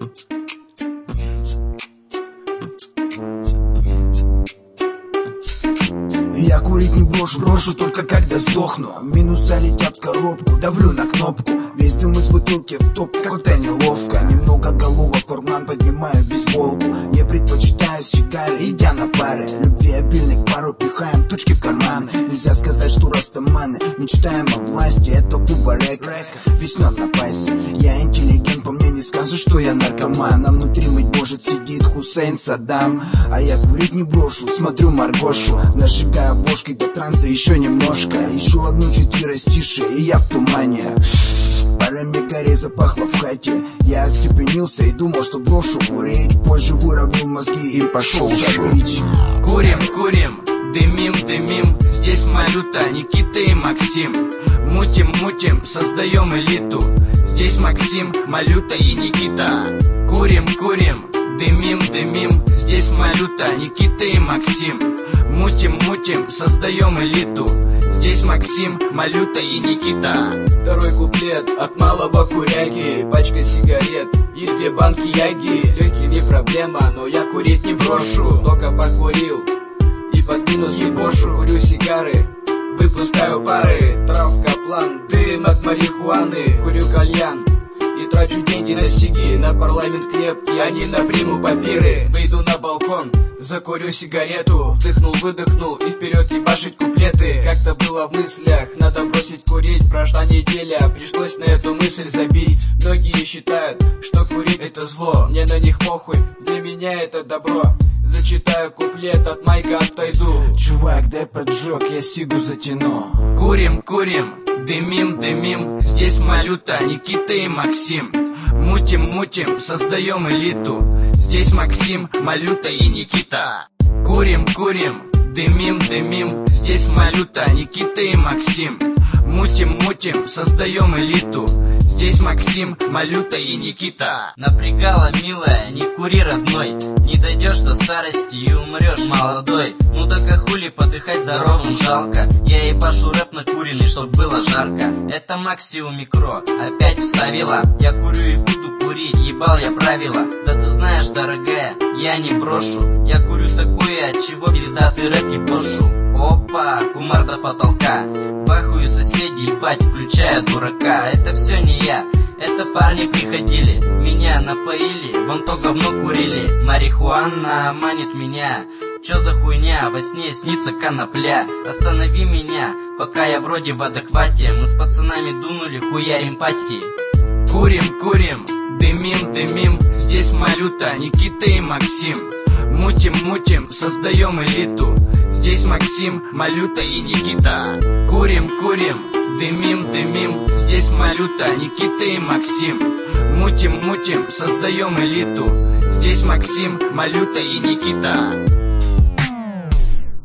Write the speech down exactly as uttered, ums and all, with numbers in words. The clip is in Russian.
Я курить не брошу, брошу только когда сдохну. Минуса летят в коробку, давлю на кнопку. Весь дым из бутылки в топ, как-то неловко. Немного головок в карман поднимаю бейсболку. Не предпочитаю сигары, идя на пары. Любви обильных пару пихаем, тучки в карманы. Нельзя сказать, что растаманы. Мечтаем о власти, это Куба Рекордс. Весна на пасе, я интеллигент, по мне не скажешь, что я наркоман. А внутри, быть может, сидит Хусейн Саддам. А я курить не брошу, смотрю Маргошу. Нажигаю бошкой до транса еще немножко. Ищу одну четверость тише, и я в тумане. Парами гари запахло в хате. Я остепенился и думал, что брошу курить. Позже выровнял мозги и пошел шарить. Курим, курим, дымим, дымим. Здесь Малюта, Никита и Максим. Мутим, мутим, создаем элиту. Здесь Максим, Малюта и Никита. Курим, курим, дымим, дымим. Здесь Малюта, Никита и Максим. Мутим, мутим, создаем элиту. Здесь Максим, Малюта и Никита. Второй куплет от малого куряги. Пачка сигарет и две банки яги. С легкими проблема, но я курить не брошу. Только покурил и под минус ебошу. Курю сигары, выпускаю пары. Травка, план, дым от марихуаны. Курю кальян и трачу деньги на сиги. На парламент крепкий, а не на приму папиры. Выйду на балкон, закурю сигарету. Вдохнул, выдохнул и вперед ебашить куплеты. Как-то было в мыслях, надо бросить курить. Прошла неделя, пришлось на эту мысль забить. Многие считают, что курить это зло. Мне на них похуй, для меня это добро. Зачитаю куплет, от майка отойду. Чувак, дай поджог, я сигу затяну. Курим, курим, дымим, дымим. Здесь Малюта, Никита и Максим. Мутим, мутим, создаем элиту. Здесь Максим, Малюта и Никита. Курим, курим, дымим, дымим. Здесь Малюта, Никита и Максим. Мутим, мутим, создаем элиту. Здесь Максим, Малюта и Никита. Напрягала, милая, не кури, родной. Не дойдешь до старости и умрешь молодой. Ну да хули подыхать за ровным жалко. Я ебашу рэп накуренный, чтоб было жарко. Это Максиу Микро опять вставила. Я курю и буду курить, ебал я правила. Да ты знаешь, дорогая, я не брошу. Я курю такое, от чего пиздатый рэп ебошу. Опа, кумар до потолка. Бахаю соседей, ебать, включая дурака. Это все не я, это парни приходили. Меня напоили, вон то говно курили. Марихуана манит меня. Чё за хуйня, во сне снится конопля. Останови меня, пока я вроде в адеквате. Мы с пацанами дунули, хуярим пати. Курим, курим, дымим, дымим. Здесь Малюта, Никита и Максим. Мутим, мутим, создаем элиту. Здесь Максим, Малюта и Никита. Курим, курим, дымим, дымим. Здесь Малюта, Никита и Максим. Мутим, мутим, создаем элиту. Здесь Максим, Малюта и Никита.